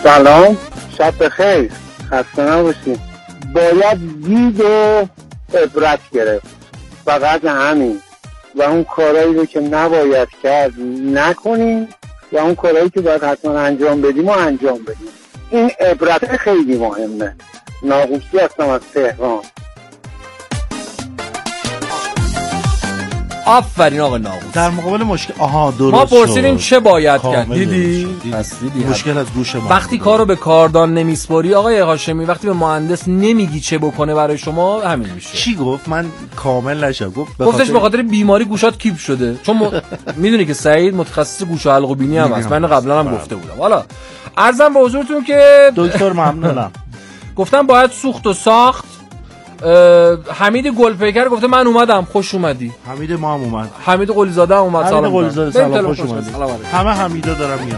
سلام، شب بخیر، خسته نباشید. باید دید و عبرت گرفت، فقط همین. و اون کارهایی رو که نباید کرد نکنیم و اون کارهایی که باید حتما انجام بدیم و انجام بدیم. این عبرت خیلی مهمه. ناقوسی هستم از تهران. آفرین آقا ناقوس. در مقابل مشکل درست ما پرسیدیم چه باید کرد. دیدی مشکل از گوش ما. وقتی کارو به کاردان نمیسپاری آقای هاشمی، وقتی به مهندس نمیگی چه بکنه برای شما، همین میشه. چی گفت؟ من کامل نشم. گفتش به خاطر بیماری گوشات کیپ شده. چون میدونی که سعید متخصص گوش و حلق و بینی هم هست. من قبلا هم گفته بودم. حالا عرضم به حضورتون که دکتر ممنونم. گفتم باید سوخت و ساخت. حمید گلپیکر گفته من اومدم، خوش اومدی. حمید ما هم اومد. حمید قلیزاده اومد. سلام. حمید قلیزاده سلام، خوش اومدی. همه حمیدا دارم میاد.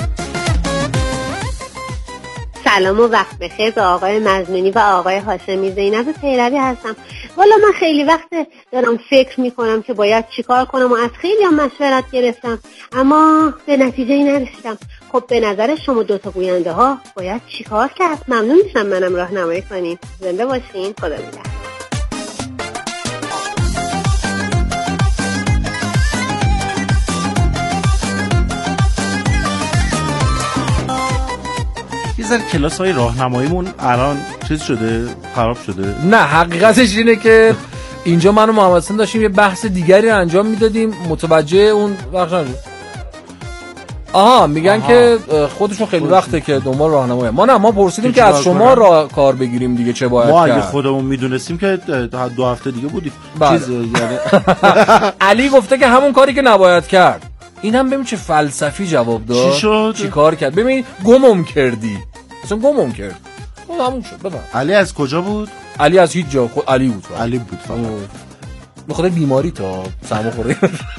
سلام و وقت بخیر به آقای مزنونی و آقای هاشمی. زینب پیروی هستم. والا من خیلی وقت دارم فکر میکنم که باید چیکار کنم و از خیلی هم مشورت گرفتم اما به نتیجه نرسیدم. خب به نظر شما دوتا گوینده ها باید چیکار کرد؟ ممنون میشم منم راهنمایی کنین. زنده باشین. خدا نگهدار. یه ذره کلاس‌های راهنماییمون الان چیز شده، خراب شده. نه حقیقتش اینه که اینجا من و محمد حسین داشتیم یه بحث دیگری رو انجام میدادیم، متوجه اون وقت نشد. میگن که خودشون خیلی وقته که دنبال راهنمایی. ما پرسیدیم که از شما کار بگیریم دیگه، چه باید کرد. ما اگه خودمون میدونستیم که 2 هفته دیگه بودیم. چیز یعنی علی گفته که همون کاری که نباید کرد. اینم ببین چه فلسفی جواب داد. چی شد؟ چی کار کرد؟ ببین گمم کردی. اصلا گمم کرد. همون شد. ببین علی از کجا بود؟ علی از هیچ جا. علی بود. علی بود فقط. بخاطر بیماری تا سرماخوری.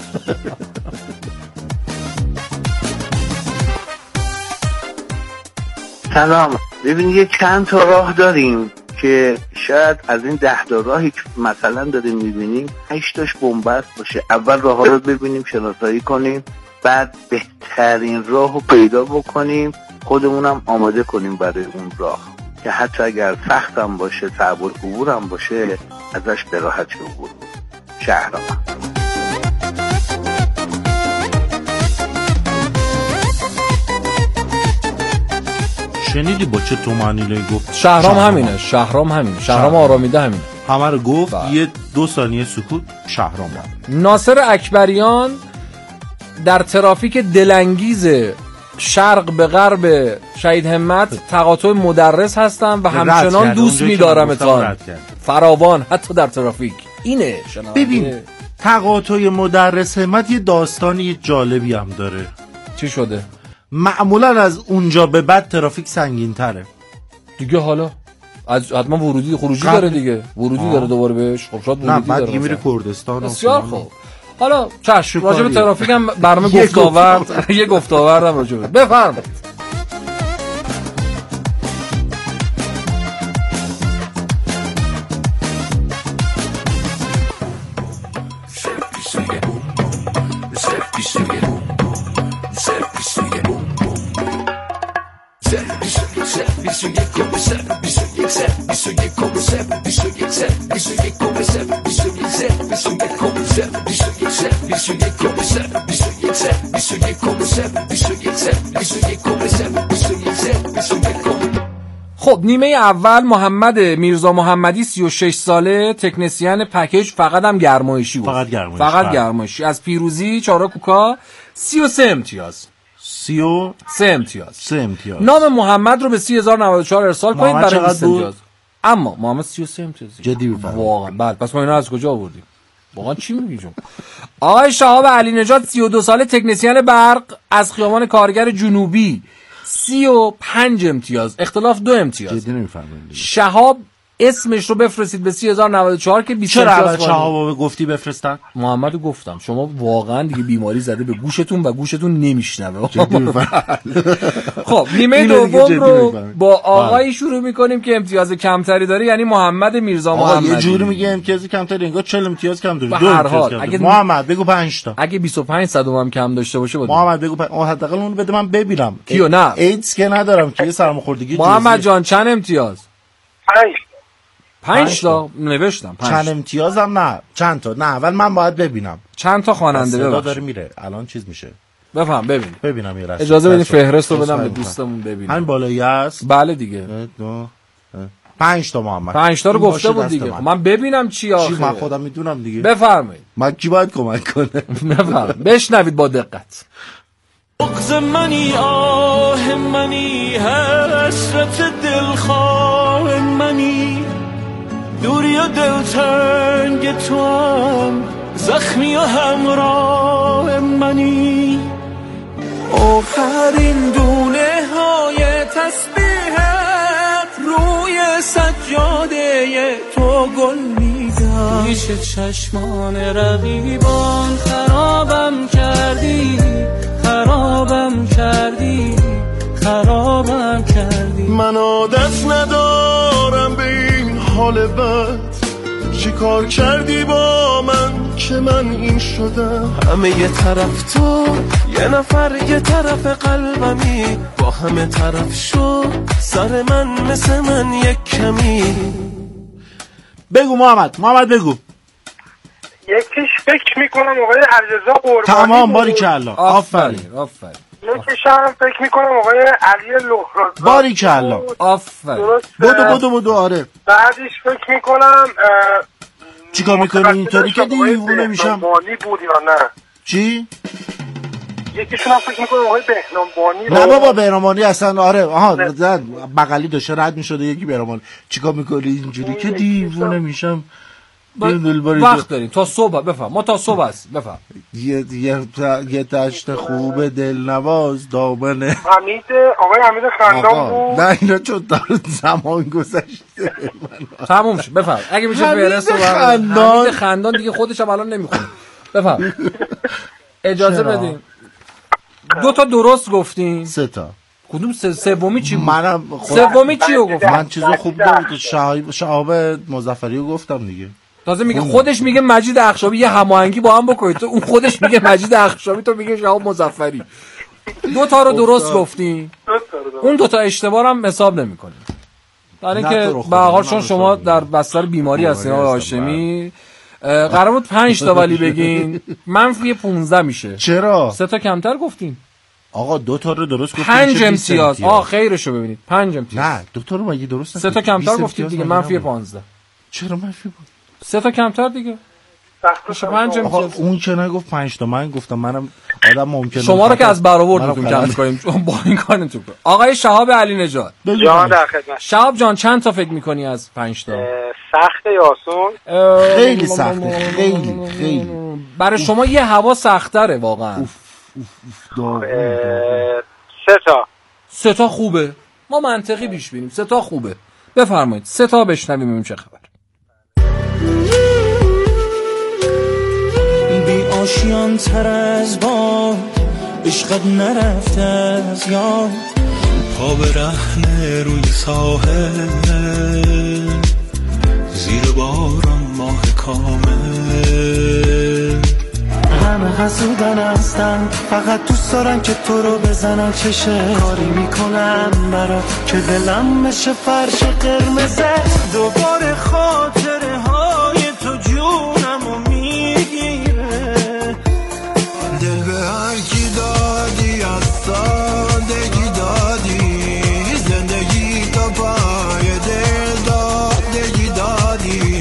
سلام. ببین یه چند تا راه داریم که شاید از این 10 تا راهی که مثلا داریم میبینیم 8 تاش بنبست باشه. اول راه ها رو ببینیم، شناسایی کنیم، بعد بهترین راه رو پیدا بکنیم، خودمونم آماده کنیم برای اون راه که حتی اگر سخت هم باشه، صعب العبور هم باشه، ازش به راحتی عبور کنیم. شهرام شنیدی با چه تومنی گفت؟ شهرام همینه. شهرام آرامیده همینه. همه رو گفت. یه 2 ثانیه سکوت. شهرام ناصر اکبریان در ترافیک دلانگیز شرق به غرب شهید همت تقاطع مدرس هستم و همچنان دوست می‌دارمتان. فراوان حتی در ترافیک. اینه ببین تقاطع مدرس همت یه داستانی جالبی هم داره. چی شده؟ معمولا از اونجا به بعد ترافیک سنگین تره دیگه. حالا از حتما ورودی خروجی داره دیگه. ورودی داره دوباره بهش. خب شاید ورودی داره. بعد دیگه میره کردستان. بسیار خوب. حالا چشم راجع به ترافیک هم برنامه یه گفت‌وآوردم راجع به. بفرمایید. خب نیمه اول محمد میرزا محمدی 36 ساله، تکنسین پکیج، فقط هم گرمایشی بود. فقط گرمایشی. از پیروزی چارا کوکا 33 امتیاز. 33 امتیاز. نام محمد رو به 30094 ارسال کنید برای 20 امتیاز. اما محمد 33 امتیاز. جدی بفرمایید. واقعا بعد پس ما اینا از کجا آوردیم؟ واقعا چی میگی جون؟ آقای شهاب علی نژاد 32 ساله، تکنسین برق، از خیابان کارگر جنوبی 35 امتیاز. اختلاف 2 امتیاز. جدی نمیفهمم. شهاب اسمش رو بفرستید به 30,094 که 20 چرا اول شهابو گفتی بفرستن؟ محمدو گفتم شما واقعا دیگه بیماری زده به گوشتون و گوشتون نمیشنوه. خب نیمه دوم رو با آقایی شروع میکنیم که امتیاز کمتری داره، یعنی محمد میرزا محمدی. یه جوری میگه امتیاز کمتری، انگار 40 امتیاز کم داره. به هر حال اگه محمد بگو 5 تا. اگه 25 صدم هم کم داشته باشه بود. محمد بگو حداقل اون بده من ببینم. کیو؟ نه ایدز که ندارم که سرماخوردگی. محمد جان چند امتیاز؟ 5 تا نوشتم. 5 چند امتیازم نه چند تا. نه اول من باید ببینم چند تا خواننده داره میره الان چیز میشه. بفهم ببینم یه اجازه بدید فهرست رو بدم به دوستمون ببینم. همین بالایی است. بله دیگه 5 تا محمد 5 تا رو گفته بود دیگه. من ببینم چی آخه. من خودم میدونم دیگه. بفرمایید. من کی باید کمک کنه؟ بفرمایید بشنوید با دقت. بغض منی آه منی حسرت دلخواه منی دوری و دلتنگ تو هم زخمی و همراه منی آخرین دونه های تسبیحت روی سجاده تو گل میدم پیش چشمان رقیبان خرابم کردی من عادت ندارم به این حال بد چیکار کردی با من که من این شدم همه یه طرف تو یه نفر یه طرف قلبمی با همه طرف شد سر من مثل من یک کمی بگو محمد بگو یکیش فکر میکنم آقای علیرضا قربانی تمام باریکلا آفرین یکیش هم فکر میکنم آقای علی لهرازاد باریکلا آفرین بودو آره بعدش فکر میکنم چیکار میکنی اینطوری که دیوونه میشم بانی بود یا نه چی؟ یکیشون هم فکر میکنم آقای بهنامبانی نه بابا بهنامبانی اصلا آره آها بغلی داشته رد میشده یکی بهنامبانی چیکار میکنی اینجوری که دیوونه میشم وقت داریم تا صبح بفهم ما تا صبح است بفهم یه دشت خوب دلنواز دامن آقای حمید خندان بود نه اینا چون زمان گذشته تموم شد بفهم اگه میشه فهرست حمید خندان دیگه خودش هم الان نمیخونه بفهم اجازه بدین 2 تا درست گفتین 3 تا کدوم سومی چی بود؟ منم سومی چی رو گفتم؟ من چیزو خوب بود شهاب مظفری رو گفتم دیگه تازه میگه خودش میگه مجید اخشابی یه هماهنگی با هم بکنید تو اون خودش میگه مجید اخشابی تو میگه شهاب مظفری 2 تا رو درست گفتین اون 2 تا اشتباه هم حساب نمی‌کنیم برای اینکه به هر حال چون شما در بستر بیماری هستین آقای هاشمی قرار بود 5 تا ولی بگین منفی 15 میشه چرا 3 تا کمتر گفتین آقا 2 تا رو درست گفتین 5 امتیاز خیرشو ببینید 5 امتیاز نه 2 تا رو مگه درست 3 تا کمتر گفتید دیگه منفی 15 چرا منفی بود 3 تا کمتر دیگه میشه 5 امتیاز اون که نگفت 5 تا من گفتم منم آدم ممکنه شما رو که از برآوردتون کم می‌کنیم با این کار نمی‌تونم آقای شهاب علی نژاد جان در خدمت شهاب جان چند تا فکر می‌کنی از 5 تا سخت یاسون خیلی سخته خیلی برای شما یه هوا سخت‌تره واقعا 3 تا 3 تا خوبه ما منطقی پیش بینیم 3 تا خوبه بفرمایید 3 تا بشنویم ببینیم چه خبر بی آشیان تر از باد عشقت نرفته از یاد پا به رهن روی ساحل زیر باران ماه کامل همه حسودن هستن فقط دوست دارن که تو رو بزنن چشه کاری میکنن برا که دلم بشه فرش قرمزه دوباره خاطره های تو جونمو میگیره دل به هر کی دادی از سادگی دادی زندگی تا پای دل دادگی دادی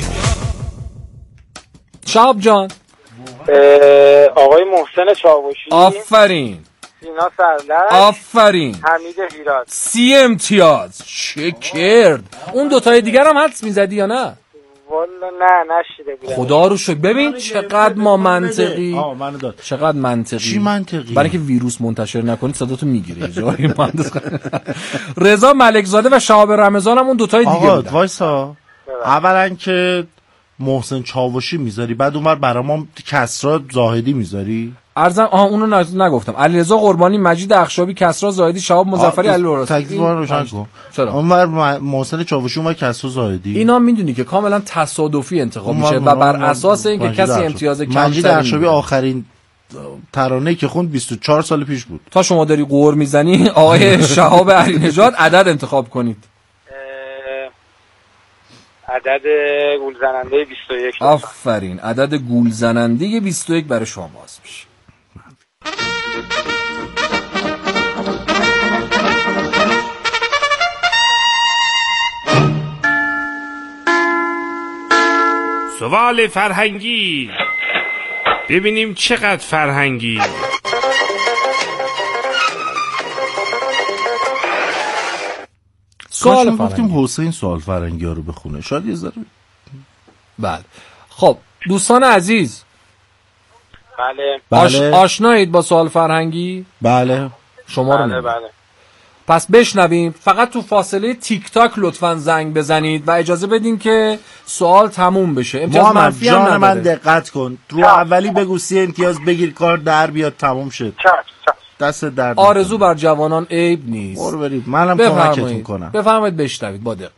شهاب جان آقای محسن چاوشی آفرین سینا سرلک آفرین حمید هیراد 30 امتیاز چه کرد اون 2 تای دیگر هم حدس میزدی یا نه والا نه نشیده بودم خدا رو شکر ببین چقدر ما منطقی منو داد چقدر منطقی چی منطقی برای اینکه ویروس منتشر نکنید صداتو میگیره جایی مهندس رضا ملکزاده و شهاب رمضان هم اون 2 تای دیگه آقا بودن وایسا اولا که محسن چاوشی میذاری، بعد اونور برام کسرا زاهدی میذاری. ارزم اونو نگفتم. علیرضا قربانی، مجید اخشابی، کسرا زاهدی، شهاب مظفری، علی لوراستی. تکلیف رو روشن کن. اونور محسن چاوشی، اونور کسرا زاهدی. اینا میدونی که کاملا تصادفی انتخاب میشه و بر اساس اینکه کسی امتیاز کم مجید اخشابی آخرین ترانه‌ای که خوند 24 سال پیش بود. تا شما داری قور میزنی آقای شهاب علی نژاد عدد انتخاب کنید. عدد گول زننده 21. آفرین، عدد گول زننده 21 برای شما باز میشه. سوال فرهنگی، ببینیم چقدر فرهنگی. سوال گفتیم حسین سوال فرهنگی ها رو بخونه، شاید یه ذره. بله خب دوستان عزیز، بله آشنایید با سوال فرهنگی؟ بله شما رو بله. پس بشنویم. فقط تو فاصله تیک تاک لطفاً زنگ بزنید و اجازه بدین که سوال تموم بشه. امتیاز منفی هم نداره. من دقت کن، رو اولی بگو 3 امتیاز بگیر، کار در بیاد، تموم شد. دست درد. آرزو بر جوانان عیب نیست. برو برید، منم کمکتون کنم. بفرمایید بشنوید با دقت.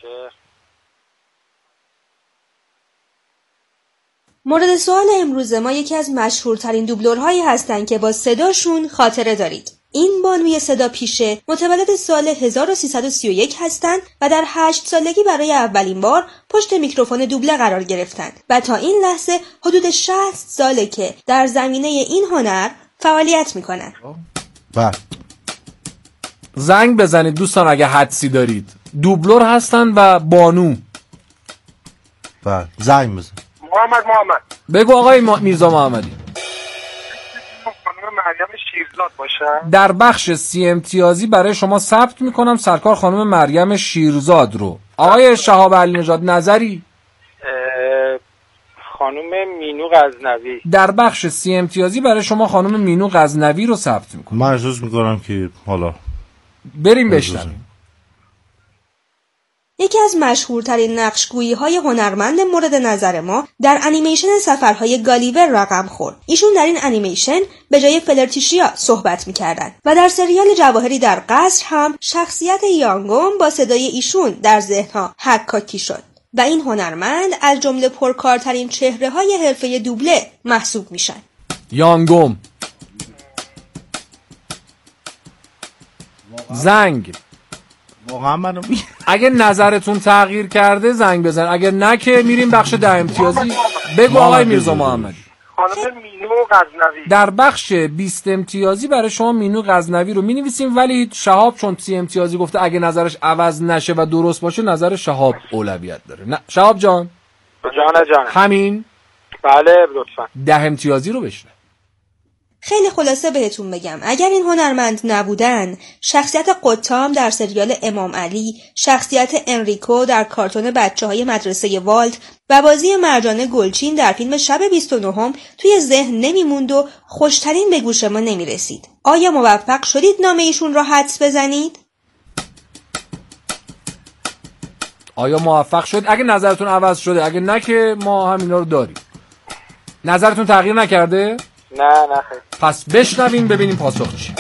مورد سوال امروز ما یکی از مشهورترین دوبلورهایی هستن که با صداشون خاطره دارید. این بانوی صدا پیشه متولد سال 1331 هستند و در 8 سالگی برای اولین بار پشت میکروفون دوبله قرار گرفتند و تا این لحظه حدود 60 ساله که در زمینه این هنر فعالیت میکنن. بله. زنگ بزنید دوستان اگه حدسی دارید. دوبلور هستن و بانو. بله زنگ بزن. محمد بگو آقای میرزا محمدی. خانم مریم شیرزاد باشن. در بخش 30 امتیازی برای شما ثبت میکنم سرکار خانم مریم شیرزاد رو. آقای شهاب علی نژاد نظری؟ خانم مینو غزنوی. در بخش 30 امتیازی برای شما خانم مینو غزنوی رو ثبت میکنم. من احساس میکنم که حالا بریم بشنویم. یکی از مشهورترین نقشگویی‌های هنرمند مورد نظر ما در انیمیشن سفرهای گالیور رقم خورد. ایشون در این انیمیشن به جای فلرتیشیا صحبت می‌کردند و در سریال جواهری در قصر هم شخصیت یانگوم با صدای ایشون در ذهن‌ها حکاکی شد و این هنرمند از جمله پرکارترین چهره‌های حرفه دوبله محسوب میشن. یانگوم. زنگ. واقعا منو اگه نظرتون تغییر کرده زنگ بزن، اگه نه که میریم بخش 10 امتیازی. بگو آقای میرزا محمدی. خانم مینو غزنوی. در بخش 20 امتیازی برای شما مینو غزنوی رو می‌نویسیم، ولی شهاب چون 30 امتیازی گفته اگه نظرش عوض نشه و درست باشه نظر شهاب اولویت داره. نه شهاب جان. جان. همین. بله لطفاً. 10 امتیازی رو بشنوید. خیلی خلاصه بهتون بگم، اگر این هنرمند نبودن، شخصیت قطام در سریال امام علی، شخصیت انریکو در کارتون بچه‌های مدرسه والت و بازی مرجان گلچین در فیلم شب 29 توی ذهن نمیموند و خوشترین به گوش ما نمیرسید. آیا موفق شدید نام ایشون را حدس بزنید؟ آیا موفق شد؟ اگه نظرتون عوض شده، اگه نه که ما همینا رو داریم. نظرتون تغییر نکرده؟ نه خیر. پس بشنویم ببینیم پاسخ چیه.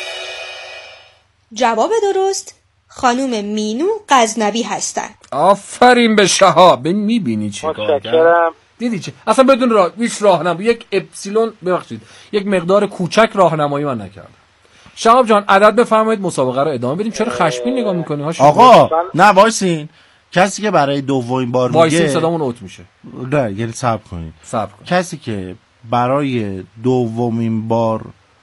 جواب درست خانم مینو غزنوی هستند. آفرین به شهاب. میبینی چه کار کرد؟ دیدی چه؟ اصلا بدون هیچ راهنمایی، یک اپسیلون یک مقدار کوچک راهنمایی من نکردم. شهاب جان عدد بفرمایید مسابقه رو ادامه بدیم. چرا خشمگین نگاه میکنی ها؟ آقا نه وایسین. کسی که برای دومین بار میگه وایسین صدامون اوت میشه. نه یعنی صبر کنید. کسی که برای دومین بار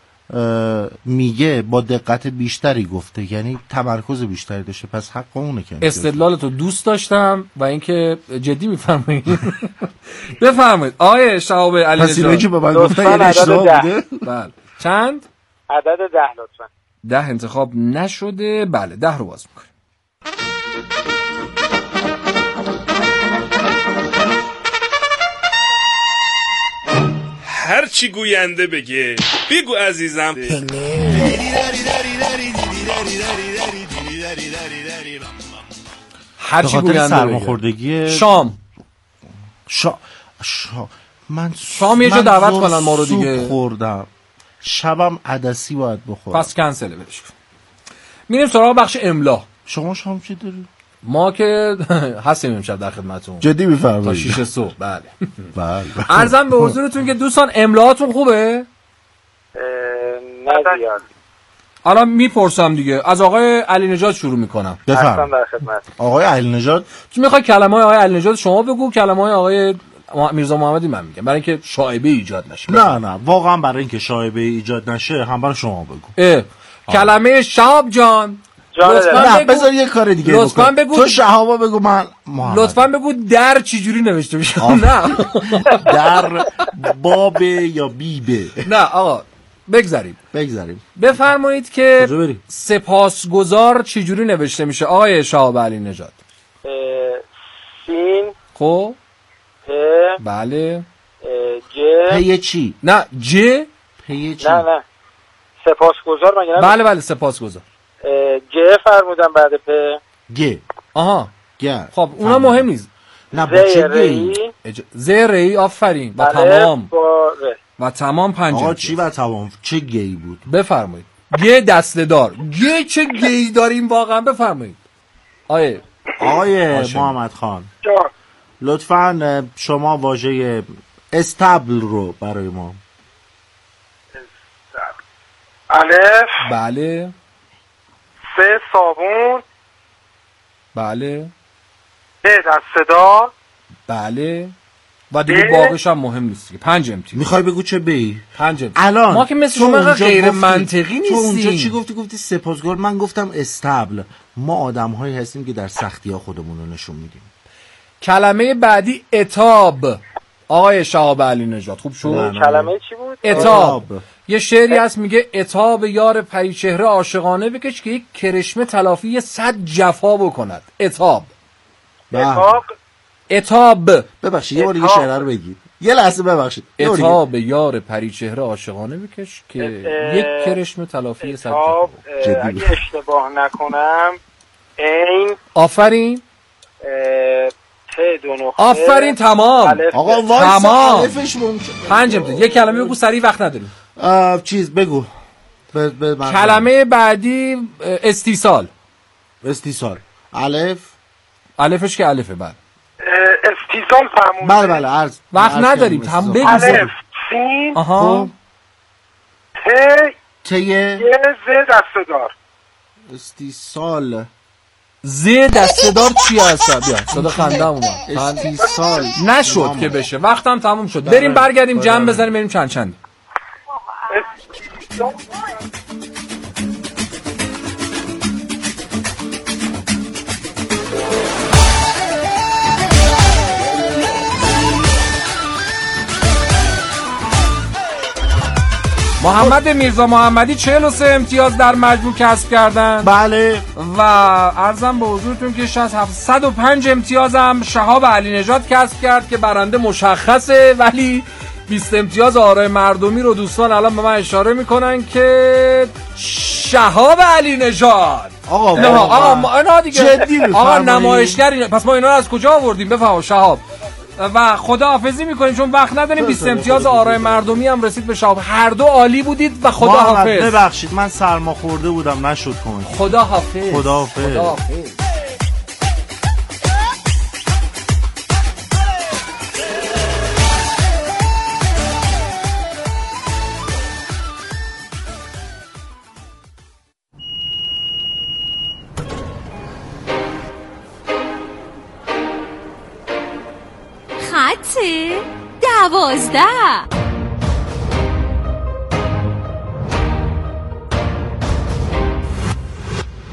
میگه با دقت بیشتری گفته، یعنی تمرکز بیشتری داشته، پس حق اونه که استدلالتو دوست داشتم و اینکه جدی میفرمایید. بفرمایید آقای شهاب علی نژاد. پس اینایی که به من گفتن یعنی اشتباه بوده. بله چند؟ عدد 10 لطفا. 10 انتخاب نشده. بله 10 رو باز میکنیم. هر چی گوینده بگه بگو عزیزم. هر چی گوینده سرماخوردگی شام. من شام یه جا دعوت کنن ما رو دیگه. خوردم شبم عدسی باید بخورم. پس کنسله برش کن. میریم سراغ بخش املا. شما شام چی داری؟ ما که هستیم امشب در خدمتتون. جدی میفرمایید. تا 6 صبح. بله. بله. عرضم به حضورتون که دوستان املاهاتون خوبه؟ نه زیاد. الان میپرسم دیگه. از آقای علی نژاد شروع میکنم. بفرمایید. در خدمت. آقای علی نژاد تو میخوای کلمه‌های آقای علی نژاد شما بگو، کلمه‌های آقای میرزا محمدی من میگم، برای اینکه شایبه ایجاد نشه. نه واقعا برای اینکه شایبه ایجاد نشه هم برای شما بگو. کلمه شهاب جان. نه بذار یه کار دیگه لطفاً بگو. تو شهابا بگو من محمد. لطفاً بگو در چی جوری نوشته میشه. نه در باب یا بیبه. نه آقا بگذاریم. بفرمایید که سپاسگزار چی جوری نوشته میشه آقای شهاب علی نژاد؟ سین. خب بله. پی چی؟ نه ج. پی چی؟ نه سپاسگزار مگه نه؟ بله سپاسگزار. ج فرمودم بعد پ. گ. آها گ. خب اونا مهم نیست. نه با چه گی؟ زری آفرین. و تمام و تمام 5. آقا چی و تمام؟ چه گی بود؟ بفرمایید. گ دسته‌دار. گ چه گی داریم واقعا؟ بفرمایید. آقای محمد خان لطفاً شما واژه استبل رو برای ما. الف. بله. 3 صابون. بله. ب دسته‌دار. بله. و دیگه باقیش هم مهم نیست. 5 امتیاز. میخوای بگو چه بی؟ 5 امتیاز. الان ما که مثل شما غیر منطقی نیستیم. تو اونجا چی گفتی سپاسگزار، من گفتم استبل. ما آدم‌هایی هستیم که در سختی‌ها خودمون رو نشون میدیم. کلمه بعدی عتاب. آقای شهاب علی نژاد خوب شد. کلمه چی بود؟ عتاب. یه شعری هست میگه عتاب یار پریچهره عاشقانه بکش که یک کرشمه تلافی 100 جفا بکند. عتاب. عتاب. ببخشید یه بار دیگه شعر رو بگید. یه لحظه ببخشید. عتاب یار پریچهره عاشقانه بکش که یک کرشمه تلافی 100 جفا. اگه اشتباه نکنم این. آفرین. آفرین تمام. آقا وایسا الفش ممکن. 5 امتیاز. یک کلمه بگو سریع وقت نداریم. چیز بگو. کلمه بعدی استیصال. الفش که الفه. بله استیصال فرمود. بله عرض. وقت نداریم. هم بگو. الف سین. آها. ت ی ز دسته‌دار. استیصال. ز دسته‌دار چی هست؟ بیا صدا خندم اومد. استیصال نشد که بشه. وقتم تموم شد. بریم برگردیم جمع بزنیم بریم چند. محمد میرزا محمدی 43 امتیاز در مجموع کسب کردن. بله. و عرضم به حضورتون که 105 امتیاز هم شهاب علی نژاد کسب کرد که برنده مشخصه، ولی 20 امتیاز آرای مردمی رو دوستان الان به من اشاره میکنن که شهاب علی نژاد. آقا اینا دیگه آقا نمایشگر. پس ما اینا رو از کجا آوردیم؟ بفهم شهاب. و خداحافظی میکنیم چون وقت نداریم. 20 امتیاز آرای مردمی هم رسید به شهاب. هر دو عالی بودید و خداحافظ. ببخشید من سرما خورده بودم نشد کمک. خداحافظ. خط 12.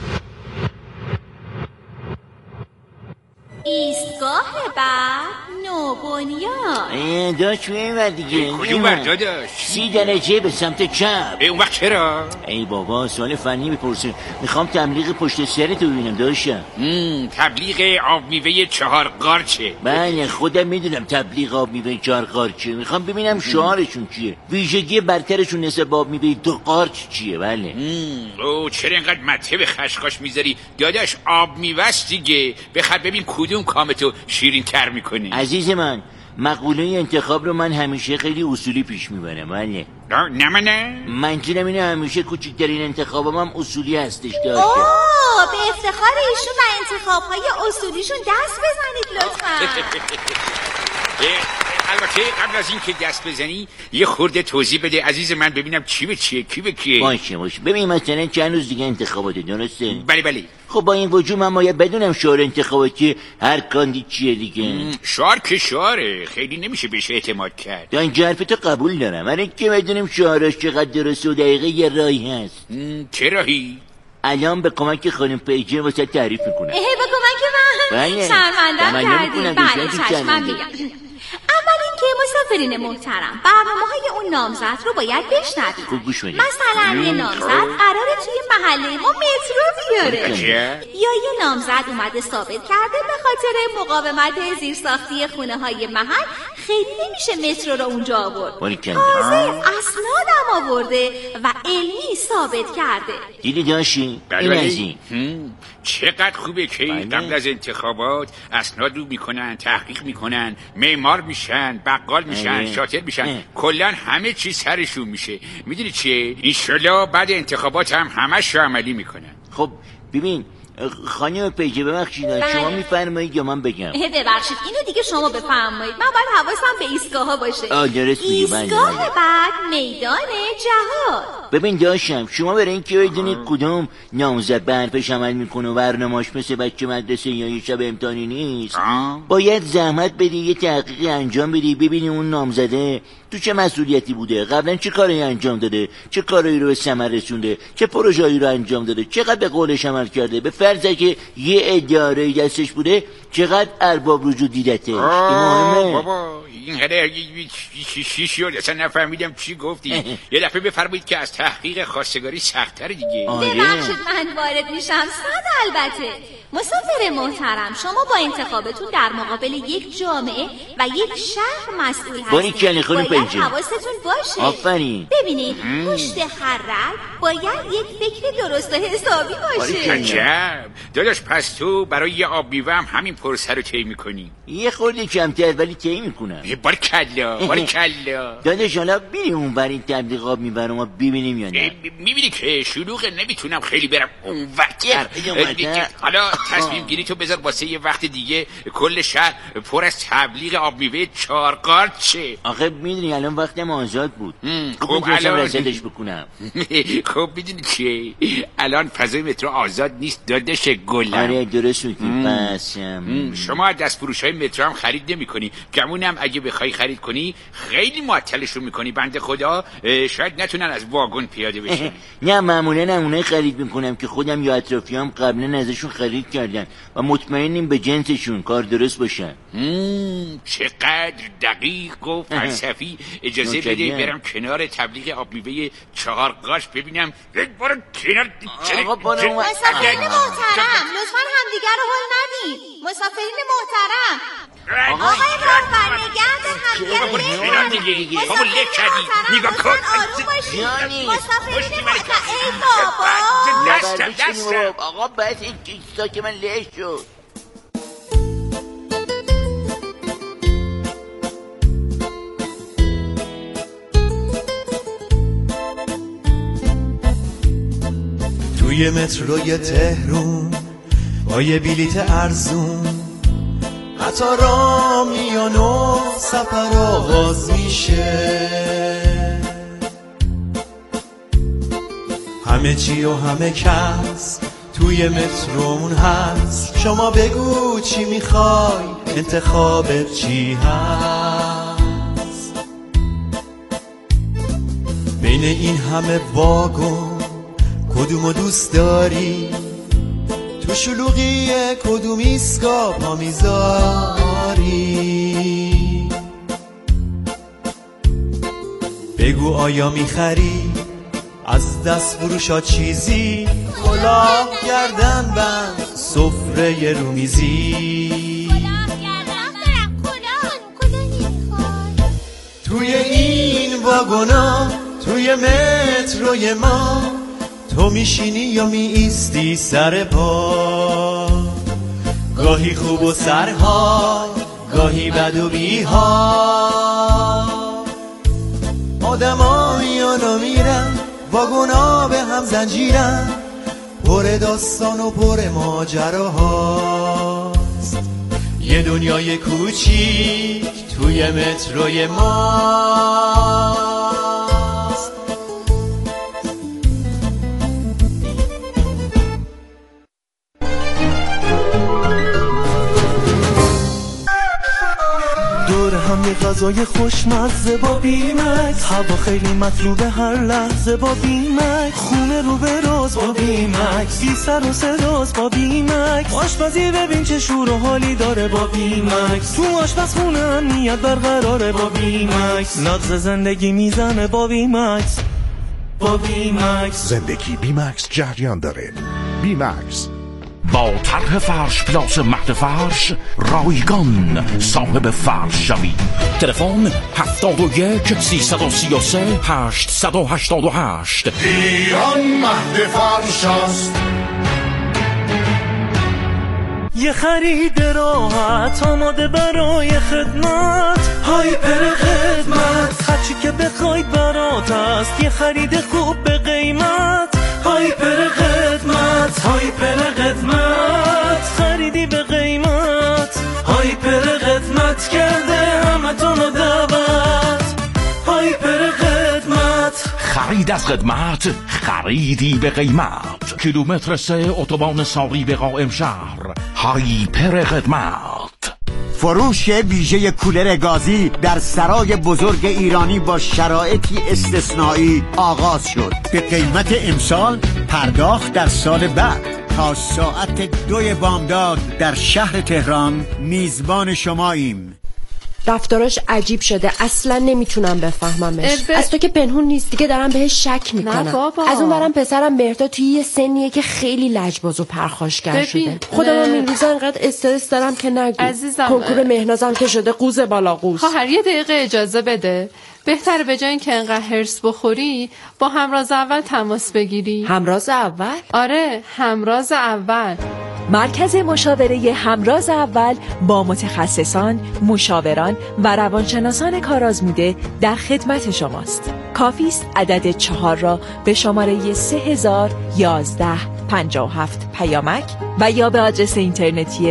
ایستگاه بعد 9. و بنیان. داشت به این ور دیگه. کدوم ور داداش؟ 30 درجه به سمت چپ. اون وقت چرا؟ ای بابا سوال فنی میپرسیم. میخوام تبلیغ پشت سرتو ببینم داشتم. تبلیغ آب میوه 4 قارچه. بله خودم میدونم تبلیغ آب میوه 4 قارچه. میخوام ببینم شعارشون چیه، ویژگی برترشون نسبت آب میوه 2 قارچ چیه. بله. او چرا اینقدر مته به خشخاش میذاری داداش؟ آب میوه‌ست دیگه. بخاطر ببین کدوم کامتو شیرین تر میکنی. عزیز من مقوله انتخاب رو من همیشه خیلی اصولی پیش میبرم. بله. نه منظورم اینه همیشه کوچکترین انتخابم هم اصولی هستش داشته. به افتخار ایشون و انتخاب‌های اصولیشون دست بزنید لطفا. البته قبل از این که دست بزنی یه خورده توضیح بده عزیز من، ببینم چی به چیه کی به کیه. باشه ببین مثلا چند روز دیگه انتخاباته درسته؟ بله. خب با این وجود من باید بدونم شعار انتخاباتی هر کاندید چیه دیگه. شعار که شعاره، خیلی نمیشه بهش اعتماد کرد. تا اینجا حرفتو قبول دارم، ولی که بدونیم شعارش چقدر درسته و دقیقه یه راهی هست. چه راهی؟ الان به کمک خانم پیجه واسه تعریف میکنم. به کمک من؟ شرمندم کردی. بله چشمم میگم. اول اینکه مسافرین محترم برنامه‌های اون نامزد رو باید بشنوید. مثلا یه نامزد قراره توی محله ما مترو بیاره یا یه نامزد اومده ثابت کرده به خاطر مقاومت زیرساختی خونه‌های محل خیلی نمیشه مترو رو اونجا آورد. حاضر اسنادم آورده و علمی ثابت کرده. دیدی داشتی؟ این از این. چقدر خوبه که قبل از انتخابات اسناد رو میکنن، تحقیق میکنن، معمار میشن، بقال میشن، شاطر میشن، کلا همه چیز سرشون میشه. میدونی چیه؟ انشالله بعد انتخابات هم همش رو عملی میکنن. خب ببین خانم پیجه ببخشید شما میفرمایید یا من بگم؟ ببخشید اینو دیگه شما بفرمایید، من باید حواسم به ایستگاه ها باشه. درست میگی. ایستگاه بعد میدان جهاد. ببین داشتم شما برای این که بدونید کدوم نامزد به حرفش عمل میکنه و برنامه‌اش مثل بچه مدرسه یا یه شب امتحانی نیست، باید زحمت بدی یه تحقیق انجام بدی ببینی اون نامزده تو چه مسئولیتی بوده، قبلا چه کاری انجام داده، چه کاری رو به ثمر رسونده، چه پروژه‌ای رو انجام داده، چقدر به قولش عمل کرده. به فرض که یه اداره دستش بوده چقدر ارباب رجوع دیدته. این مهمه. بابا این هره چی شد اصلا نفهمیدم چی گفتی. یه دفعه بفرمایید که از تحقیق خواستگاری سخت‌تر دیگه. ببخشید من وارد میشم. البته مسافر محترم شما با انتخابتون در مقابل یک جامعه و یک شهر مسئول هستید. باید حواستون باشه. آفرین. ببینید پشت هر رأی باید یک فکر درست و حسابی باشه. عجب داداش، پس تو برای یه آب میوه هم همین پروسه رو طی میکنی؟ یه خورده کمتر ولی طی میکنم. بارکلا داداش حالا بریم اون بر این تبلیغ آب میوه رو ما ببینیم یا نه؟ میبینی که شلوغه، نمیتونم خیلی برم اون وقتر. حالا تصمیم گیری تو بذار واسه یه وقت دیگه. کل شهر پر از تبلیغ آب میوه 4 قارچه. آخه میدونی الان وقتم آزاد بود. خب الان رسدش بکنم. خب میدونی چیه الان فضای مترو آزاد نیست داداش گلم. آره درست میگی. پس شما دست فروش های مترو هم خرید نمی‌کنی. گمونم اگه بخوای خرید کنی خیلی معطلشون می‌کنی. بنده خدا شاید نتونن از واگن پیاده بشن. نه معمولا اونایی خرید می‌کنم که خودم یا اطرافیام قبلا ازشون خرید کردن و مطمئنیم به جنسشون کار درست باشن. چقدر دقیق و فلسفی. اجازه بده برم کنار تبلیغ آب میوه 4 قارچ ببینم. یک بار کنار. مسافرین محترم لطفاً همدیگه رو هول ندید. مسافرین محترم آقای راهبر نگرد همدیگه رو همون لک کردی نگاه کن. مسافرین محترم ای بابا دستم آقا بس این چیزا که من لش شد. توی متروی تهرون با یه بلیت ارزون قطارا میان و سفر آغاز میشه. همه چی و همه کس توی مترون هست. شما بگو چی میخوای، انتخابت چی هست. بین این همه واگن کدومو دوست داری؟ تو شلوغی کدوم ایستگاه پا میذاری؟ بگو آیا میخری از دست فروشا چیزی؟ کلاه گردن بند سفره رومیزی. توی این واگونا توی متروی ما تو میشینی یا می ایستی سر پا؟ گاهی خوب و سرها گاهی بد و بیها. آدمایانا میرن واگونا به هم زنجیرن، پر داستان و پر ماجراهاست. یه دنیای کوچیک توی متروی ماست. دور هم یه غذای خوشمزه با بیمکس، هوا خیلی مطلوبه هر لحظه با بیمکس، خونه رو به راز با بیمکس، بی سر و صداست با بیمکس، آشپزی ببین چه شور و حالی داره با بیمکس، تو آشپزخونه امنیت برقراره با بیمکس، نغز زندگی میزنه با بیمکس. با بیمکس زندگی بیمکس جریان داره. بیمکس با طرح فرش پلاس مهد فرش رایگان صاحب فرش شوی. تلفن 71 333 888. ایران مهد فرش است. یه خرید راحت آماده برای خدمت، هایپر خدمت هرچی که بخواید برات است. یه خرید خوب به قیمت، هایپر خدمت، هایپر خدمت خریدی به قیمت، هایپر خدمت کرده همتونو دعوت، هایپر خدمت. خرید از خدمت، خریدی به قیمت. کیلومتر 3 اتوبان ساری به قائم شهر. هایپر خدمت. فروش ویژه کولر گازی در سرای بزرگ ایرانی با شرایطی استثنایی آغاز شد. به قیمت امسال، پرداخت در سال بعد. تا ساعت 2 بامداد در شهر تهران میزبان شماییم. رفتاراش عجیب شده، اصلا نمیتونم بفهممش. از تو که پنهون نیست دیگه، دارم بهش شک میکنم. از اون برم پسرم مهرداد توی یه سنیه که خیلی لجباز و پرخاشگر شده. خودم این روزا انقدر استرس دارم که نگو. عزیزم، کنکور مهنازم که شده قوز بالا قوز. خواهر یه دقیقه اجازه بده. بهتره به جای اینکه انقدر هرس بخوری با همراز اول تماس بگیری. همراز اول؟ آره، همراز اول. مرکز مشاوره همراز اول با متخصصان، مشاوران و روانشناسان کارآزموده در خدمت شماست. کافی است عدد 4 را به شماره 301157 پیامک و یا به آدرس اینترنتی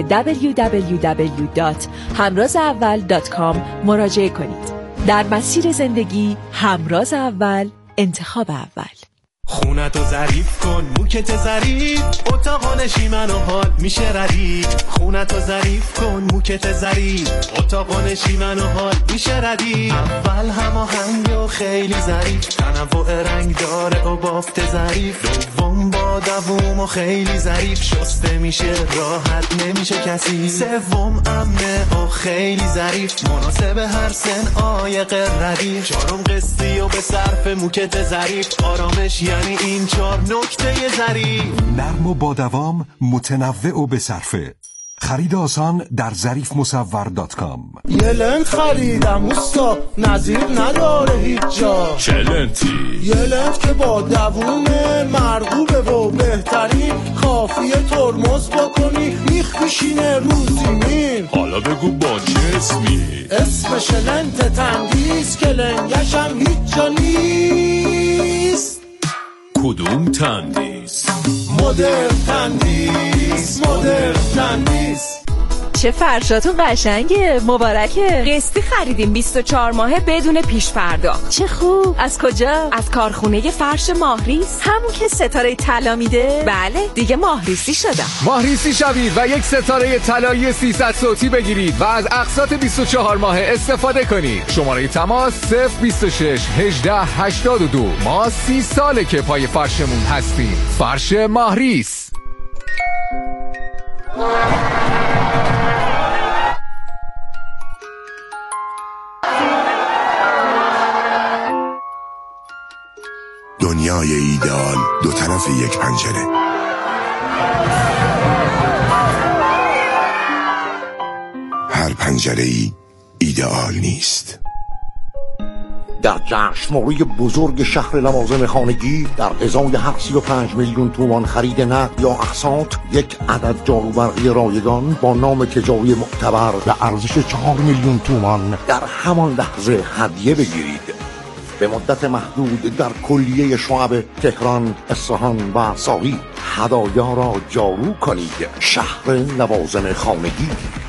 www.hamrazaval.com مراجعه کنید. در مسیر زندگی همراز اول، انتخاب اول. خونتو ظریف کن، موکت ظریف، اتاق نشیمن و حال میشه ردیف. خونتو ظریف کن، موکت ظریف، اتاق نشیمن و حال میشه ردیف. اول هماهنگ و خیلی ظریف، تنوع رنگ داره و بافت ظریف. دوم با دووم و خیلی ظریف، شسته میشه راحت نمیشه کسی. سوم امنه و خیلی ظریف، مناسب هر سن عایق ردیف. چهارم قسطی و به صرف موکت ظریف، آرامش یعنی این 4 نکته ظریف. نرم و با دوام، متنوع و به صرفه. خرید آسان در ظریفمصور.com. یه لنت خریدم اوستا، نظیر نداره هیچ جا. چه لنتی؟ یه لنت که با دوونه، مرغوبه و بهترین، کافیه ترمز بکنی میخ میشینه رو زمین. حالا بگو با چه اسمی؟ اسمش لنت تندیس که لنگشم هیچ جا نیست. کدوم تندیس؟ مدرن تندیس، مدرن تندیس. چه فرشاتون قشنگه، مبارکه. قسطی خریدیم 24 ماهه بدون پیش پرداخت. چه خوب. از کجا؟ از کارخونه فرش ماهریس، همون که ستاره طلا میده. بله دیگه ماهریسی شدم. ماهریسی شوید و یک ستاره طلایی 300 صوتی بگیرید و از اقساط 24 ماهه استفاده کنید. شماره تماس 026 18 82. ما 30 ساله که پای فرشمون هستیم. فرش ماهریس. دنیای ایدئال دو طرف یک پنجره. هر پنجره‌ای ایدئال نیست. در جشنواره بزرگ شهر لوازم خانگی در ازای 35 میلیون تومان خرید نقد یا اقساط یک عدد جاروبرقی رایگان با نام تجاری معتبر به ارزش 4 میلیون تومان در همان لحظه هدیه بگیرید. به مدت محدود در کلیه شعب تهران، اصفهان و ساری هدایا را جارو کنید. شهر لوازم خانگی.